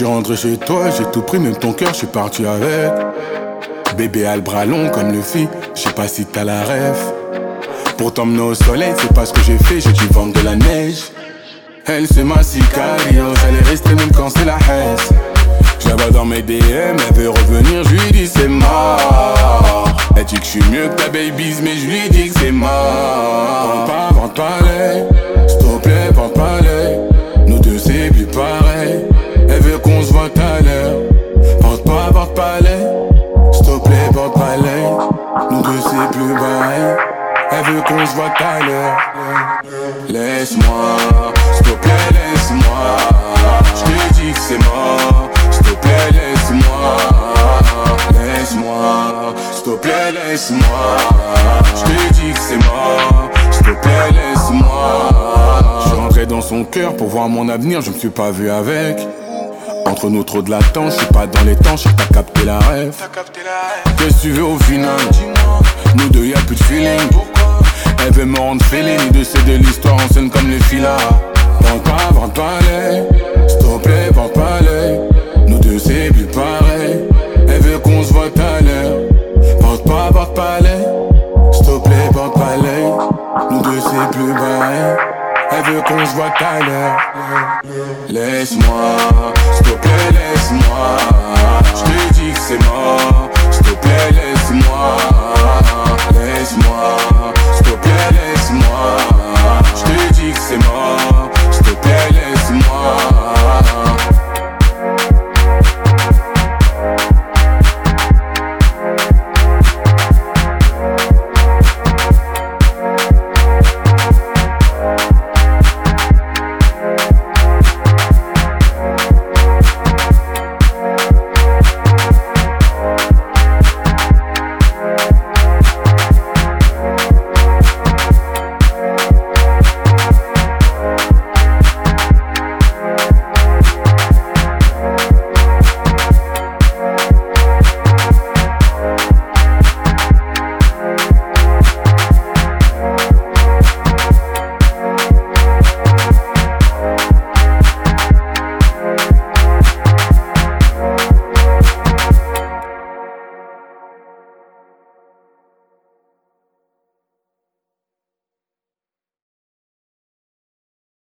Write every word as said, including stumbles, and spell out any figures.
suis rentré chez toi, j'ai tout pris, même ton cœur, je suis parti avec. Bébé a le bras long comme le fit, je sais pas si t'as la ref. Pour t'emmener au soleil, c'est pas ce que j'ai fait, j'ai dû vendre de la neige. Elle c'est ma sicario, elle est restée même quand c'est la haisse. Je la vois dans mes D M, elle veut revenir, je lui dis c'est mort. Elle dit que je suis mieux que ta baby's, mais je lui dis que c'est mort. Vente pas, vente pas l'œil, s'il te plaît, vente pas l'œil. Nous deux c'est plus pareil, elle veut qu'on se voit tout à l'heure. Vente pas, vente pas l'œil, s'il te plaît, vente pas l'œil. Nous deux c'est plus pareil, elle veut qu'on se voit tout à l'heure. Laisse-moi, s'il te plaît, laisse-moi. Je te dis que c'est mort, s'il te plaît, laisse-moi. Laisse-moi, s'il te plaît, laisse-moi. Je te dis que c'est mort, s'il te plaît, laisse-moi. Je suis rentré dans son cœur pour voir mon avenir, je me suis pas vu avec. Entre nous trop de latence, je suis pas dans les temps, je sais que t'as capté la rêve. Qu'est-ce que tu veux au final? Nous deux y'a plus de feeling. Elle veut me rendre fêlé, ni de c'est de l'histoire en scène comme les filas. Vente pas, vente pas l'œil, s'il te plaît, vente pas l'œil. Nous deux c'est plus pareil, elle veut qu'on se voit tout à l'heure. Vente pas, vente pas l'œil, s'il te plaît, vente pas l'œil. Nous deux c'est plus pareil, elle veut qu'on se voit tout à l'heure. Laisse-moi, s'il te plaît, laisse-moi. Je te dis que c'est mort, s'il te plaît, laisse-moi. Laisse-moi.